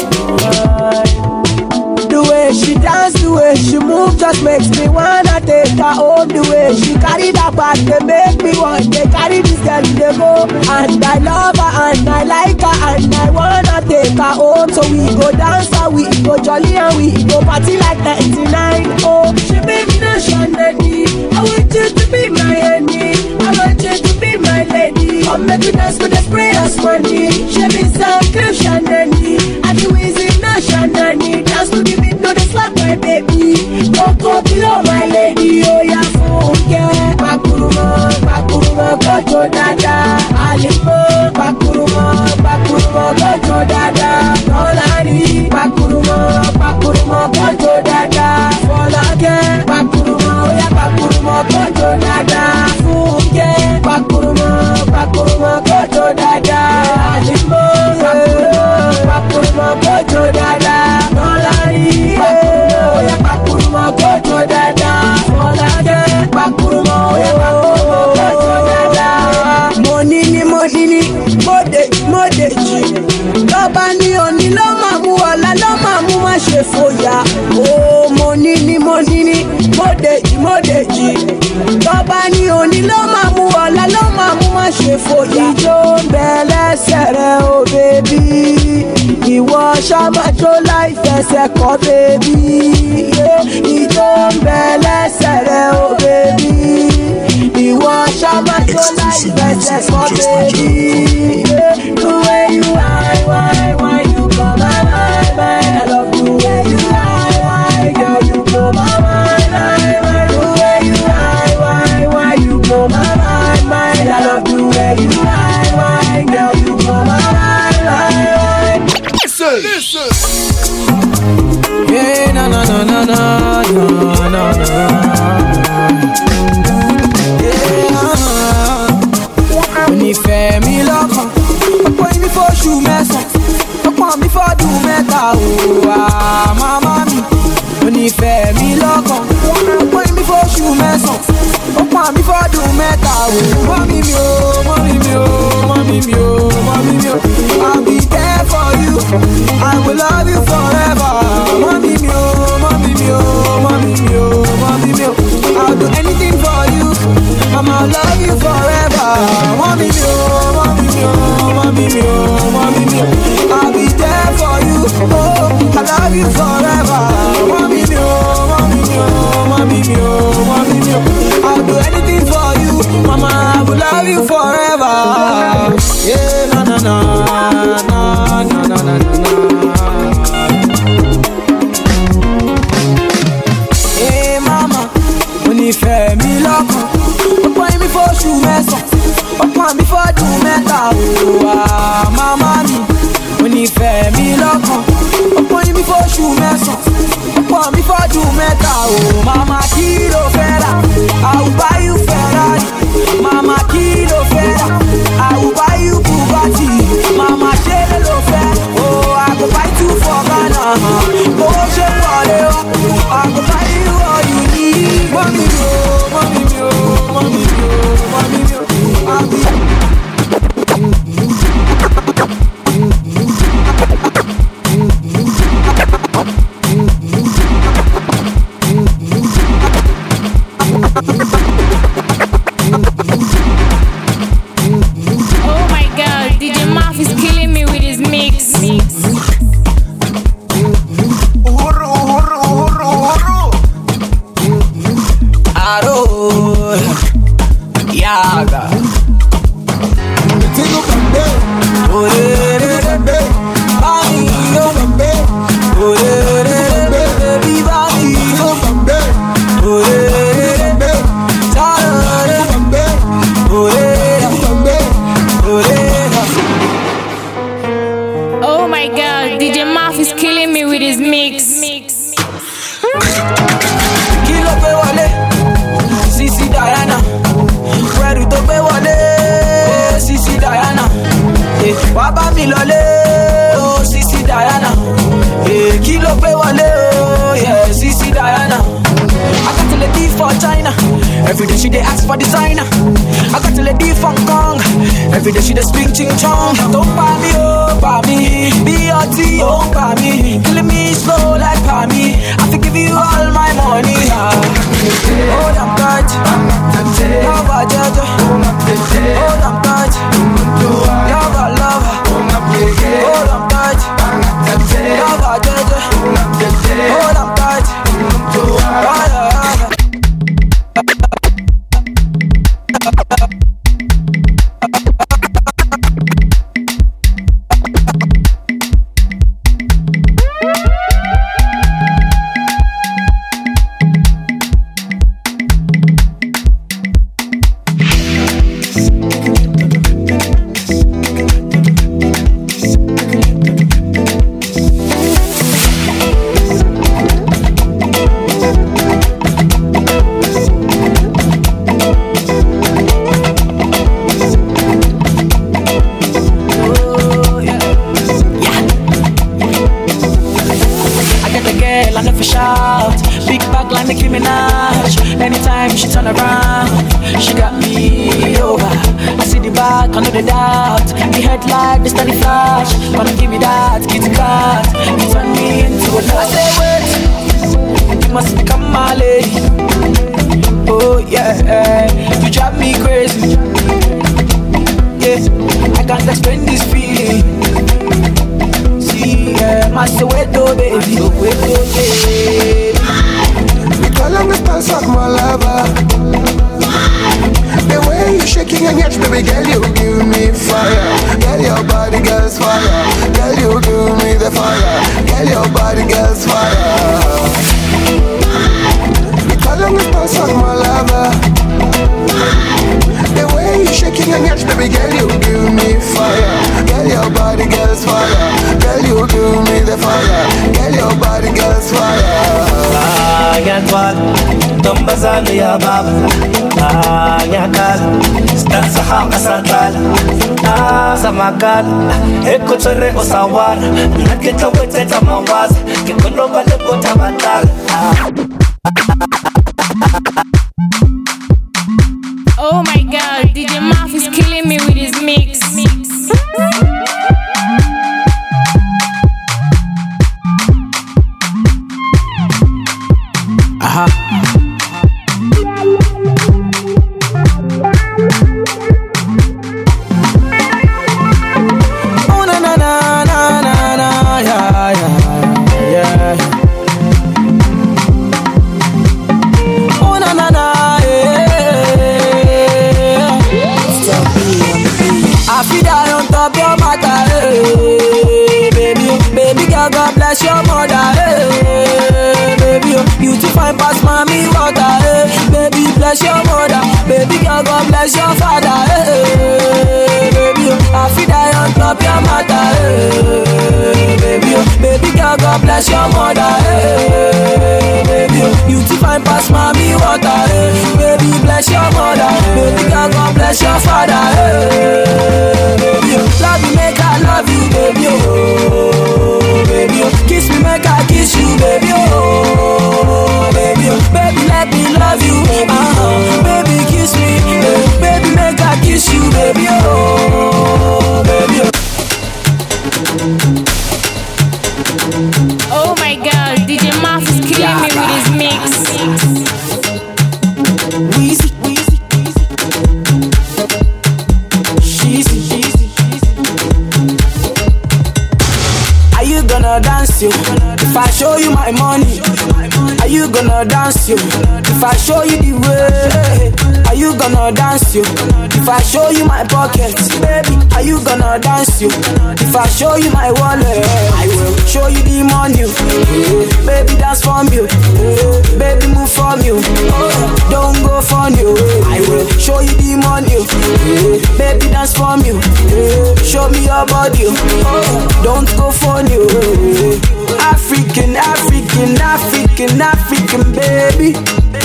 The way she dance, the way she move, just makes me wanna take her home. The way she carry that bag, they make me want to carry this girl, they go. And I love her, and I like her, and I wanna take her home. So we go dance, and we go jolly, and we go party like 99. Oh, she make me nationality. I want you to be my enemy. I want you to be my lady. Come make me dance with the spray of money. She be so Christianity. And the ways in nationality. Dance to the beat, no they slap my baby. Don't go below my lady. Oh yeah, funke. Bakuruma, gojo dada. Alimo, bakuruma, gojo dada. Nolani, bakuruma, gojo dada. Folake, bakuruma, oh yeah, bakuruma, gojo dada. Funke, bakuruma, gojo dada. Alimo, bakuruma, gojo dada. Nolani, bakuruma, oh yeah, bakuruma, gojo dada. Folake, bakuruma, oh yeah, bakuruma, gojo dada. Money ni, modeji. Lọ́ba ní òní ló máa mú ọ̀la ló máa mú má ṣe fòyà. Oh, money ni, modeji. Lọ́ba ní òní ló máa mú ọ̀la ló máa mú má ṣe fòyà. Ìjó ń bẹ lẹ́sẹ̀ rẹ̀ o bèbí. Ìwọ ṣàmájó láì fẹsẹ̀ kọ́ bèbí. Ìjó ń bẹ lẹ́sẹ̀ rẹ̀ o bèbí. Ìwọ ṣàmájó láì fẹsẹ̀ kọ́ bèbí. The way you why you blow my mind. I love the way you why, girl, you blow my mind. The way you why you blow my mind. I love the way you why, girl, you blow my mind. Listen. Yeah, no. Onífẹ́ mi lọ́kàn, ọ̀pọ̀ ìmí fọ́ṣù mẹ́sàn-án, ọ̀pọ̀ mi fọ́dún mẹ́ta o, màmá mi. Onífẹ́ mi lọ́kàn, ọ̀pọ̀ ìmí fọ́ṣù mẹ́sàn-án, ọ̀pọ̀ mi fọ́dún mẹ́ta o. Mọ́mí mi o, mọ́mí mi o, mọ́mí mi o, mọ́mí mi o. I'll be there for you, I will love you forever. Mọ́mí mi o, mọ́mí mi o, mọ́mí mi o, mọ́mí mi o. I'll do anything for you, I'ma love you forever. Mọ́mí mi o, mọ́mí mi o, mọ́mí mi o, mọ́mí mi o. I'll be there for you, oh, I love you forever. Mọ́mí mi o, mọ́mí mi o, mọ́mí mi o, mọ́mí mi o. I'll do anything for you, Mama, I will love you forever. Yeah, na na na na na na na na. Hey mama, when you fẹ́ mi lọ́kàn, ó pọ́n mi fóṣù mẹ́sàn-án, ó pọ́n mi fọ́dún mẹ́ta òwà mama mi. When you fẹ́ mi lọ́kàn, ó pọ́n mi fóṣù mẹ́sàn-án, ó pọ́n mi fọ́dún mẹ́ta òwà mama kí ló fẹ́ rà, I will buy you Ferrari. Mama kí ló fẹ́ rà, I will buy you Bugatti. Mama ṣé ló fẹ́, oh I go buy two for Ghana. Bó ṣe wọlé wá, I go buy you all you need. Mami mi o, mami mi o, mami mi o, mami mi o, mami mi o. Oh my god, DJ Maf is killing me with his mix. Aro, yaga. Tingo bambe, ore re bambe, bani yo bambe, ore re baby bani yo bambe, ore re bambe, tara re bambe, ore re bambe, ore re. Oh my god, DJ Maf is killing me with his mix. Kilo pe wale, Sisi Diana. Where'd to pe wale, Sisi Diana. Wá bá mi lọlé, oh Sisi Diana. Kilo pe wale, oh yeah, Sisi Diana. I got a lady for China. Every day she dey ask for designer. I got a lady from Kong. Every day she dey speak ching chong. Don't buy me, oh buy me. B.O.T. oh buy me. Killing me slow like buy me. I fi give you all my money. Hold on tight, love a jaja. Hold on tight, love a lover. Hold on tight, love a jaja. Hold on tight, anytime she turn around, she got me over. I see the back, I know the doubt. The headlight, the steady flash. Wanna give me that kitty cat. You turn me into a I say wait, you must become my lady. Oh yeah, you drive me crazy. Yeah, I can't explain this feeling. See, yeah, my Soweto baby, Soweto baby. Calling me spell suck my lover. The way you shaking your yash, baby girl, you give me fire. Girl, your body, girl's fire. Girl, you give me the fire. Girl, your body, girl's fire. Calling me spell suck my lover. The way you shaking your yash, baby girl, you give me fire. Girl, your body, girl's fire. Girl, you give me the fire. Girl, your body, girl's fire. Yatwal, Tombazali ya baba, Yakal, Stansaha Kasatala, Samakal, Ekotore Osawar, Naketa Weteta Mawaz, Kikonoba de Botabatal. Oh my god, DJ Maf is killing me with his mix. Oh na na na na na na, yeah yeah yeah. Oh na na na, yeah. I feel that on top your matter, hey, baby, baby girl, God bless your mother, hey, baby, you too fine pass mommy water, hey, baby, bless your mother, baby girl, God bless your father, hey, baby, I feel that on top your matter, hey, baby girl, God bless your mother, hey, baby, you too fine pass mommy water, hey, baby, bless your mother, baby girl, God bless your father, hey. Baby, love me, make I love you, baby, oh, baby, kiss me, make I kiss you, baby, oh, baby, baby, let me love you, baby, kiss me, baby, make I kiss you, baby, oh, baby. Oh my God, DJ Maf is killing me with his mix. Dance you if I show you my money? Are you gonna dance you if I show you the way? Are you gonna dance you if I show you my pockets? Baby, are you gonna dance you if I show you my wallet? I will show you the money. Baby, dance from you. Baby, move from you. Don't go from you. I will show you the money. Baby, dance from you. Show me your body. Don't go from you. African, African, African, African, baby.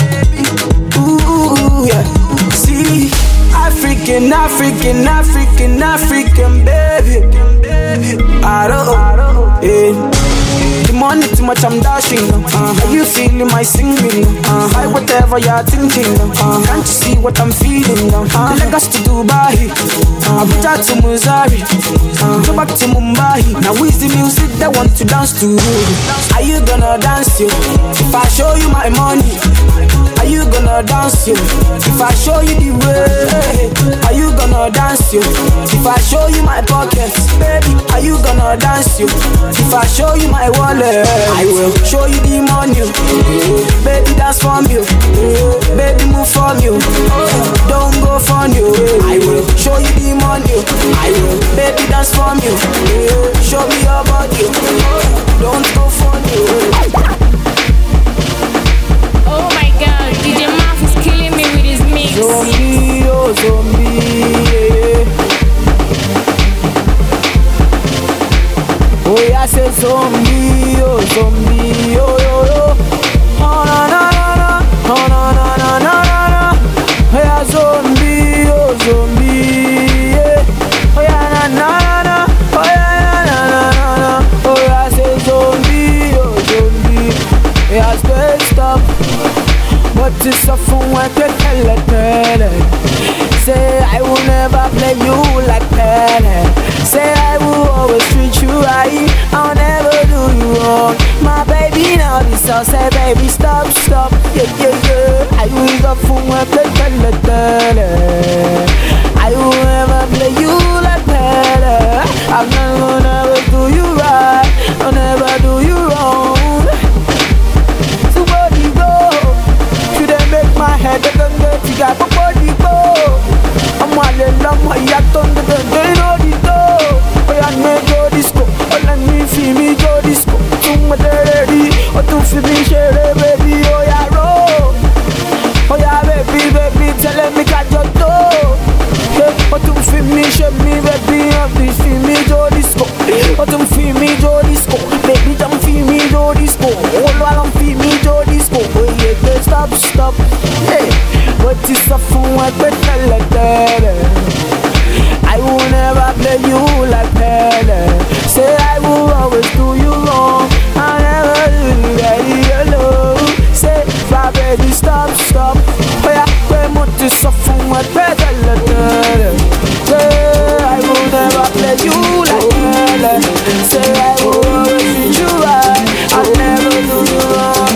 Ooh, yeah. See, African, African, African, African, baby. I don't, yeah. The money too much, I'm dashing. Are you feeling my singing? Buy whatever you're thinking. Can't you see what I'm feeling? Lagos to Dubai, Abuja to Missouri, go back to Mumbai. Now who's the music that want to dance to? Are you gonna dance you if I show you my money? Are you gonna dance you if I show you the way? Are you gonna dance you if I show you my pockets? Baby, are you gonna dance you if I show you my wallet? I will show you the money. Baby, dance from you. Baby, move from you. Don't go from you. I will show you the money. I will, baby, dance from you. Show me your body. Don't go from you. Oh my God, DJ Maf is killing me with his mix. Zombie, oh zombie, yeah. Oh yeah, I say zombie, oh zombie, oh yo yo. Oh na na na na, oh na na na na na. Oh yeah, zombie, oh zombie, yeah. Oh yeah, na na na, oh yeah, na na na na. Oh yeah, I say zombie, oh zombie. Yeah, space stop. But it's a phone when they tell it. Say I will never play you like Pele. Say I will always treat you right. I'll never do you wrong. My baby now this song say baby stop, stop. Yeah, yeah, yeah. I will the phone when they tell it. I will never play you like Pele. I'm not gonna ever do you right. I'll never do you wrong. My head doesn't get to get body go. I'm all alone, my yaton the day no dito. I am no disco, all I need for me go disco. To my daddy, or to finish it, baby. Oh yeah, roll. Oh yeah, baby, baby, tell me got your door. Or to finish me, baby, I'm this for me go disco. Or to feel me go disco, baby, don't feel me go disco. All while I'm feel me go disco. Oh yeah, stop, stop. Hey, but it's a phone I could tell it. I will never play you like Pele. Say I will always do you wrong. I'll never do you that alone. Say, fly baby, stop, stop. Oh yeah, but it's a phone I could tell it. Say I will never play you like Pele. Say I will always treat you right. I'll never do you wrong.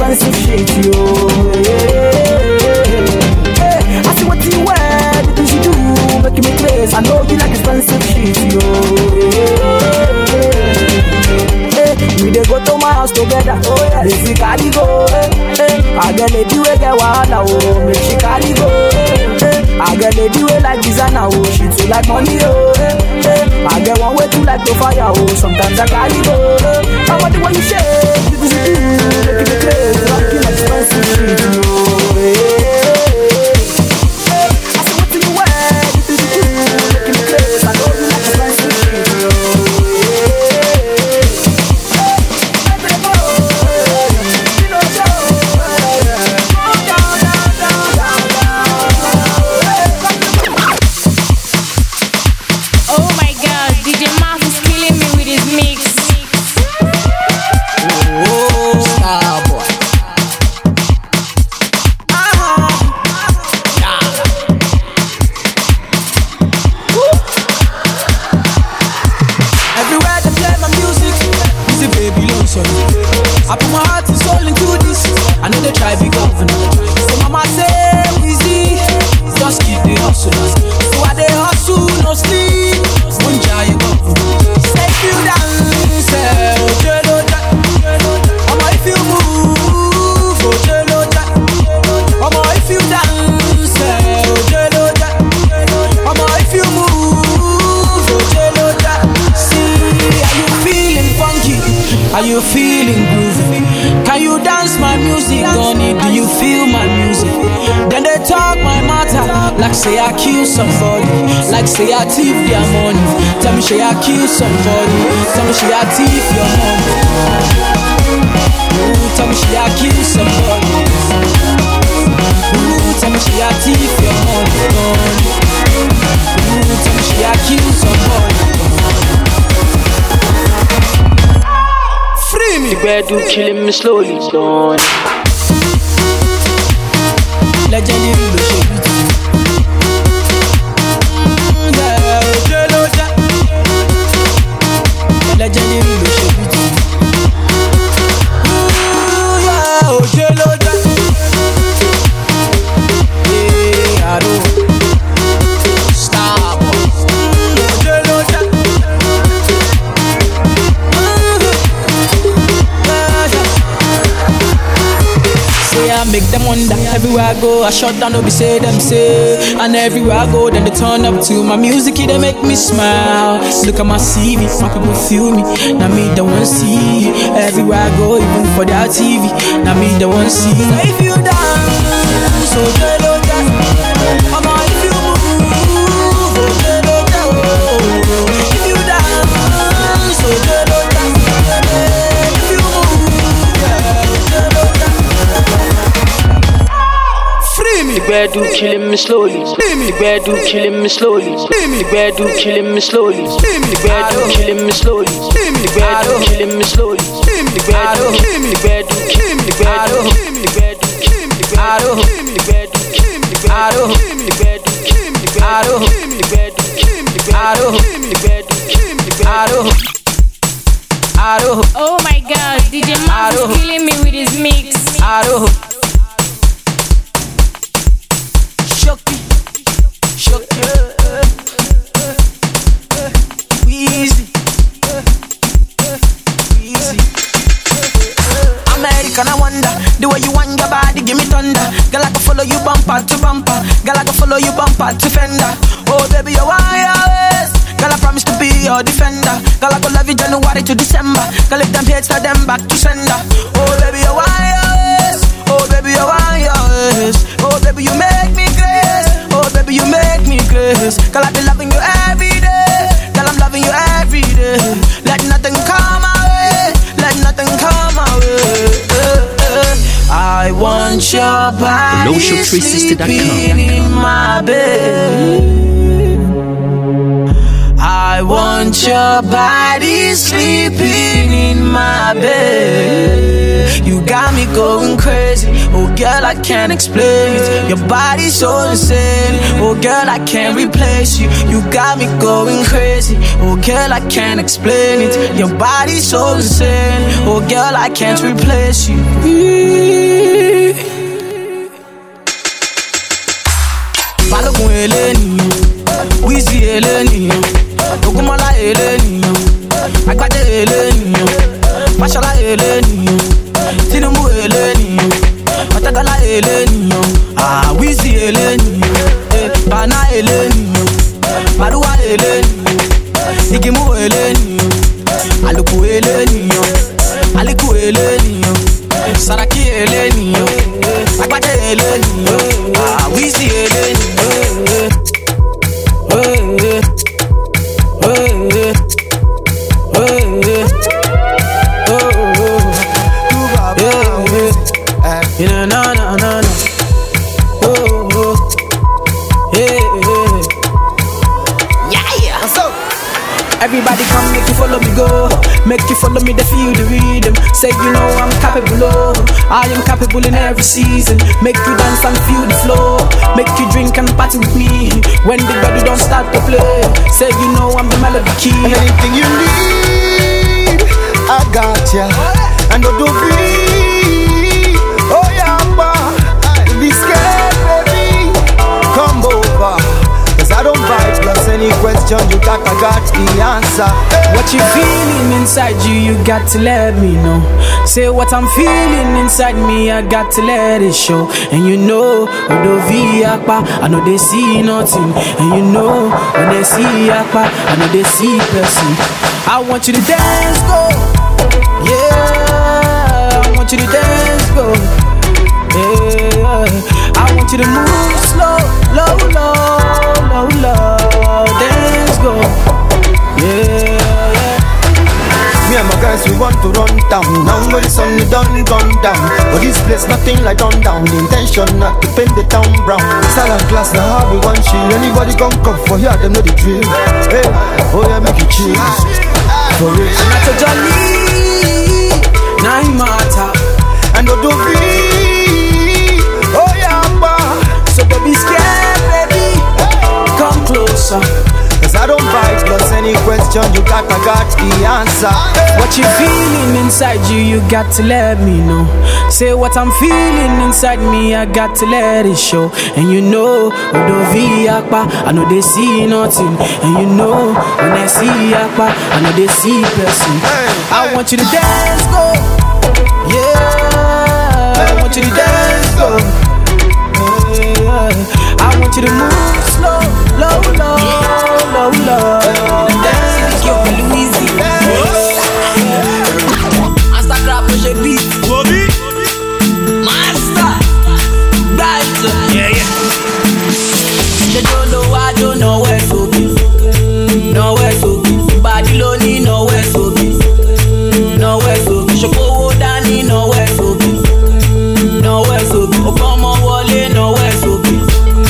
expensive shit, yo. I see what you wear, the things you do, making me crazy. I know you like expensive shit, yo. We dey go to my house together, oh yeah. Make she carry go, I get lady wey get wahala, oh. Make she carry go, I get lady wey like designer, oh. She too like money, oh. I get one way too like to fire, oh. Sometimes I carry go, I want the way you shake, the things you do, making me crazy, rocking expensive shit, yo. I say what do you wear, the things you do, making me crazy. I know you like expensive shit, yo. I put my heart and soul into this. I know they try to be governor. So mama say easy, just keep the hustle. So I they hustle, no sleep. One giant governor. Say if you dance, oh jello jack. Mama if you move, oh jello jack. Mama if you dance, oh jello jack. Mama if you move, oh jello jack. See, are you feeling funky? Are you feeling groovy? Can you dance my music, Donnie? Do you feel my music? Then they talk my matter, like say I kill somebody, like say I thief their money. Tell me say I kill somebody, tell me say I thief your money. Ooh, tell me say I kill somebody. Ooh, tell me say I thief your money. Ooh, tell me say I kill somebody. Free me. The bed do killing me slowly, son. Legendary lo ṣe bí ti. Legendary lo ṣe bí ti. Oje lo ja. I don't stop. Oje lo ja. I make them wonder. Everywhere I go, I shut down, don't be say them say. And everywhere I go, then they turn up to my music, they make me smile. Look at my CV, my people feel me. Now me they won't see. Everywhere I go, even for their TV. Now me they won't see. If you dance, so jello jack. Mama, if you move, oh jello jack. If you dance, so jello jack. If you move, yeah, jello jack. The bed do killing me slowly. The bed do killing me slowly. The bed do killing me slowly. The bed do killing me slowly. The bed do killing me slowly. The bed do the bed do the bed do the bed do the bed do the bed do the bed do the bed do the bed do. Oh my God, DJ Mark is killing me with his mix. Easy. American, I wonder the way you want your body, give me thunder. Girl, I can follow you bumper to bumper. Girl, I can follow you bumper to fender. Oh, baby, you're wireless. Girl, I promise to be your defender. Girl, I go love you January to December. Girl, if them hate, tell them back to sender. Oh, baby, you're wireless. Oh, baby, you're wireless. Oh, baby, you make me grace. Oh, baby, you make me grace. Girl, I be loving you every day. Girl, I'm loving you every day. Let nothing come my way. Let nothing come my way. I want your body sleeping in my bed. I want your body sleeping in my bed. You got me going crazy. Oh girl, I can't can't explain it. Your body's so insane. Oh girl, I can't replace you. You got me going crazy. Oh girl, I can't explain it. Your body's so insane. Oh girl, I can't replace you. Balogun eleni, Wizzy eleni, Ogunmola eleni, Agbade eleni, Mashola eleni, Tinubu eleni, Otagala eleni, Wizzy eleni, Bana eleni, Maruwa eleni, Igimu eleni, Aluku eleni, Aliku eleni, Saraki eleni, Agbade eleni, Wizzy eleni. Everybody come, make you follow me go. Make you follow me, they feel the rhythm. Say you know I'm capable, oh I am capable in every season. Make you dance and feel the flow. Make you drink and party with me. When the body don't start to play, say you know I'm the melody key. And anything you need, I got ya. And don't be, oh yeah, don't be scared, baby. Come over. I don't bite, plus any question you got, I got the answer. What you feeling inside you, you got to let me know. Say what I'm feeling inside me, I got to let it show. And you know, I know they see nothing. And you know, when they see Akpa, I know they see person. I want you to dance, go. Yeah, I want you to dance, go. Yeah, I want you to move slow, low, dance go. Yeah. Me and my guys, we want to run down. Now when the sun is done, gone down. But this place nothing like run down. The intention not to paint the town brown. Silent class, now how we want chill. Anybody come for here, them know the drill. Hey, oh yeah, make it chill. For real. And that's a jolly, now it matter. And don't be, oh yeah, so don't be scared, baby. Come closer. Cause I don't bite, plus any question you got, I got the answer. What you feeling inside you, you got to let me know. Say what I'm feeling inside me, I got to let it show. And you know, I know they see nothing. And you know, when they see Akpa, I know they see person. I want you to dance, go. Yeah, I want you to dance, go. I want you to move slow, low, dance, yo, Louise. Instagram, projet beat, Bobby, Master, Brighton, yeah. They don't know where to be, nowhere to be. Body lonely, nowhere to be, nowhere to be. Shoko Dani, nowhere to be, nowhere to be. Okomo Wole, nowhere to be.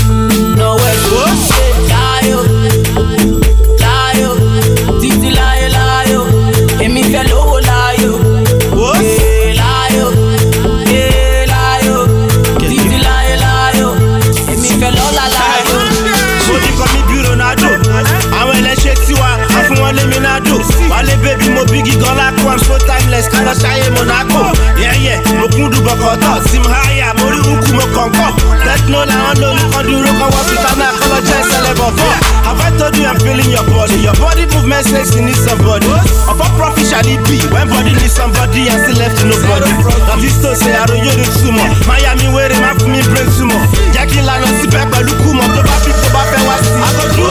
Wale baby mo bigi gan la ko, I'm so timeless, kana shaye Monaco. Yeah, mo kun du bokoto, sim haya, mo ri unku mo konko. Let no la on lo kan duro kan wa fitana, kolo je celebo. Have I told you I'm feeling your body movement says you need somebody. Of a profit shall it be, when body needs somebody and still left to nobody. Now this to say I don't you do sumo, Miami where they map me bring sumo. Jackie la no si pe pelu kumo, to ba fit to ba fe wa si. I go do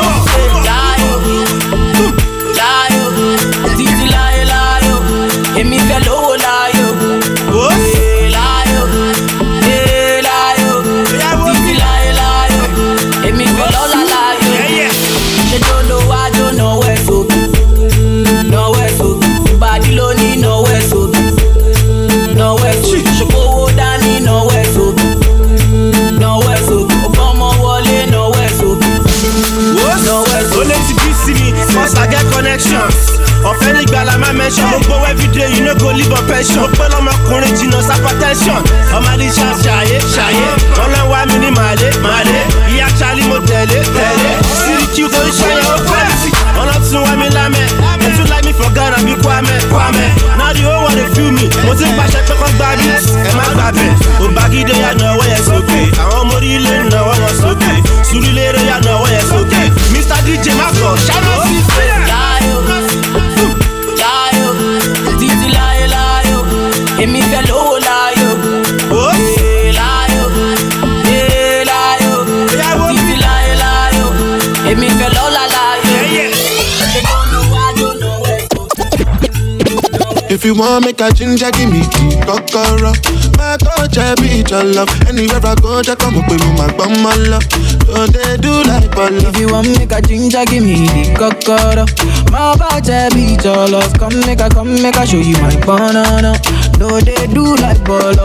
Emi fẹ́ lówó láyò, láyò, títí láyò, èmi fẹ́ lọ́lá láyò. Ṣé tó lówó àjò nowhere sókè, nowhere sókè. Bàdí lóní nowhere sókè, nowhere sókè. Ṣòkòwò dání nowhere sókè. attention. Mo gbowó everyday, you no go live on pension. Mo pẹ́ lọ́mọkùnrin jìnnà hypertension. Ọmọ ní ṣàṣàyé, ṣàyé. Wọ́n lọ wá mi ní màlé, màlé. Ìyá Charlie mo tẹ̀lé, tẹ̀lé. Siriki tó ń ṣọyẹ ó quality. Wọ́n lọ tún wá mi lámẹ́. They too like me for Ghana bí Kwame, Kwame. Now the whole world dey feel me. Mo ti ń pàṣẹ pé kọ́ gbá mi. Ẹ má gbà bẹ̀. Òbágídé yà náwó yẹn sókè. Àwọn ọmọ orílẹ̀ náwó wọn sókè. Sùúrùlérè yà náwó yẹn sókè. Mr DJ má kọ̀ ṣáná sí fẹ́. Láyò, títí láyò, èmi fẹ́ lówó láyò. Láyò, títí láyò, èmi fẹ́ lọ́lá láyò. If you want make a ginger, give me key, kokoro. My coach, I be your love. Anywhere I go, just come up with my bum, my love. Don't they do like ball? If you want make a ginger, give me the kokoro. My coach, I be your love. Come make a show you my banana. No, they do like ball.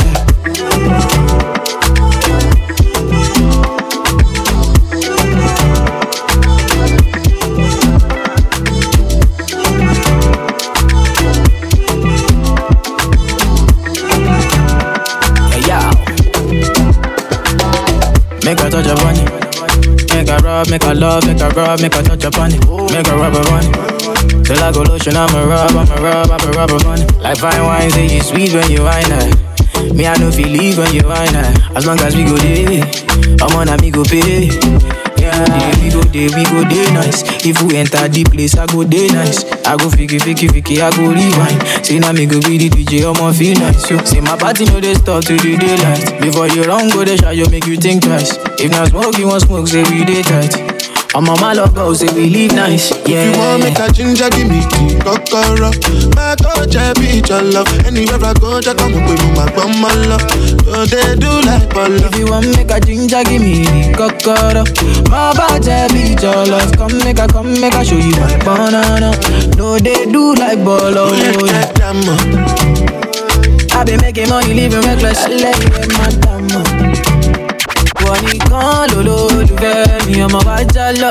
Make a touch upon it. Make a rub, make a love, make a rub, make a touch upon it. Make a rub upon it. Till I go lotion, I'ma rub upon it. Like fine wine, say you sweet when you wine it. Me, I know feel leave when you wine it. As long as we go there, I'm on a me go pay. Yeah, we go there nice. If we enter the place, I go there nice. I go fiki, I go rewind. Say now me go be the DJ, I'ma feel nice. Yo, say my party no they stop to the daylight. Before you run, go the shot, you make you think twice. If not smoke, you want smoke, say we day tight. I'm on my love go, say we live nice. Yeah. If you want make a ginger, give me key, kokoro. My coach, I be your love. Anywhere I go, just come up with my bum, my love. Don't they do like ball? If you want make a ginger, give me the kokoro. My coach, I be your love. Come make a show you my banana. No, they do like ball. I been making money, living reckless. Let my dama. Nìkan lolólùfẹ́ mi ọmọ wa já lọ.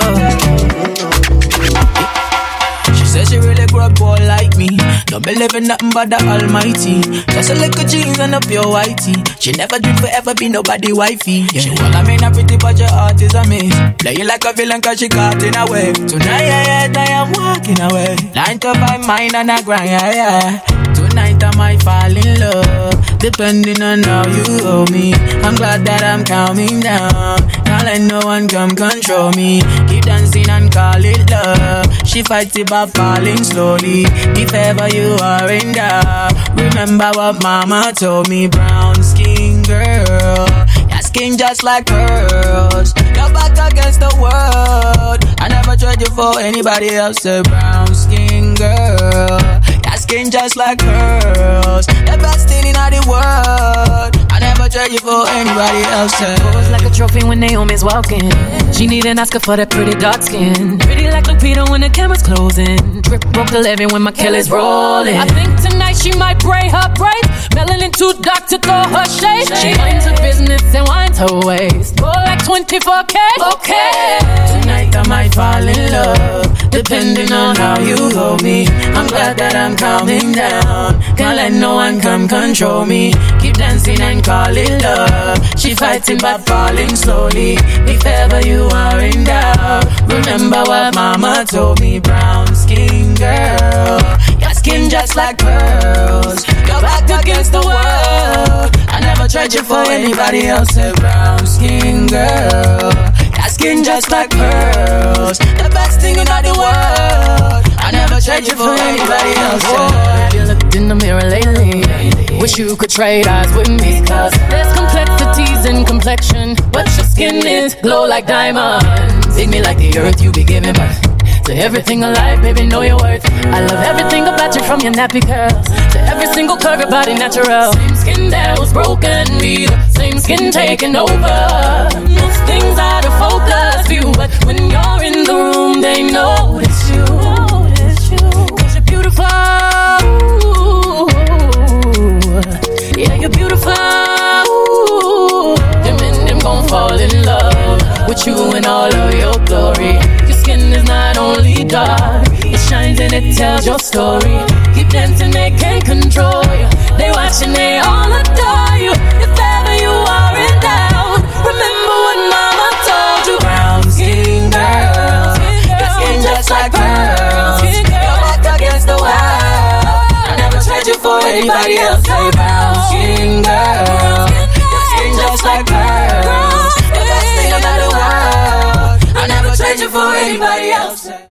She said she really grew up poor like me. Don't believe in nothing but the Almighty. Just a little jeans and a pure whitey. She never dreamed forever be nobody wifey. Yeah. She well, I mean, I'm pretty but your heart is a miss. Play you like a villain cause she caught in a wave. Tonight I am walking away. Line to my mind and I grind, yeah. Tonight I might fall in love. Depending on how you hold me. I'm glad that I'm calming down. Can't let no one come control me. Keep dancing and call it love. She fights it by falling slowly. If ever you are in doubt, remember what mama told me. Brown skin girl, your skin just like pearls. Your back against the world. I never trade you for anybody else. A brown skin girl, your skin just like pearls. The best thing in the world. I never trade you for anybody else. Pose like a trophy when Naomi's walking. She need an Oscar for that pretty dark skin. Pretty like Lupita when the camera's closing. Drip broke the levy when my Kelly's rolling. I think tonight she might braid her braids. Melanin too dark to throw her shade. She minds her business and winds her waist. Go like 24K. Okay. Tonight I might fall in love. Depending on how you hold me. I'm glad that I'm calming down. Can't let no one come control me. Keep dancing and call it love. She fighting but falling slowly. If ever you are in doubt, remember what mama told me. Brown skin girl, your skin just like pearls. Your back against the world. I never tried you for anybody else. A brown skin girl, your skin just like pearls. The best thing in the world. I never tried you for anybody else. Have you looked in the mirror lately? Wish you could trade eyes with me. Cause there's complexities in complexion, but your skin is glow like diamonds. Dig me like the earth, you be giving birth to everything alive, baby, know your worth. I love everything about you, from your nappy curls to every single curve, your body natural. Same skin that was broken, be the same skin taking over. Most things out of focus view, but when you're in the room, they notice you. Cause you're beautiful. Yeah, you're beautiful. Them and them gon' fall in love with you in all of your glory. Your skin is not only dark, it shines and it tells your story. they can't control you. They watching, they all adore you. If ever you are in doubt, remember what mama told you. Brown skin girl, your skin just like pearls. Your back against the wall. I never trade you for anybody else. Say brown skin girl, your skin just like pearls. The best thing about the world. I never trade you for anybody else.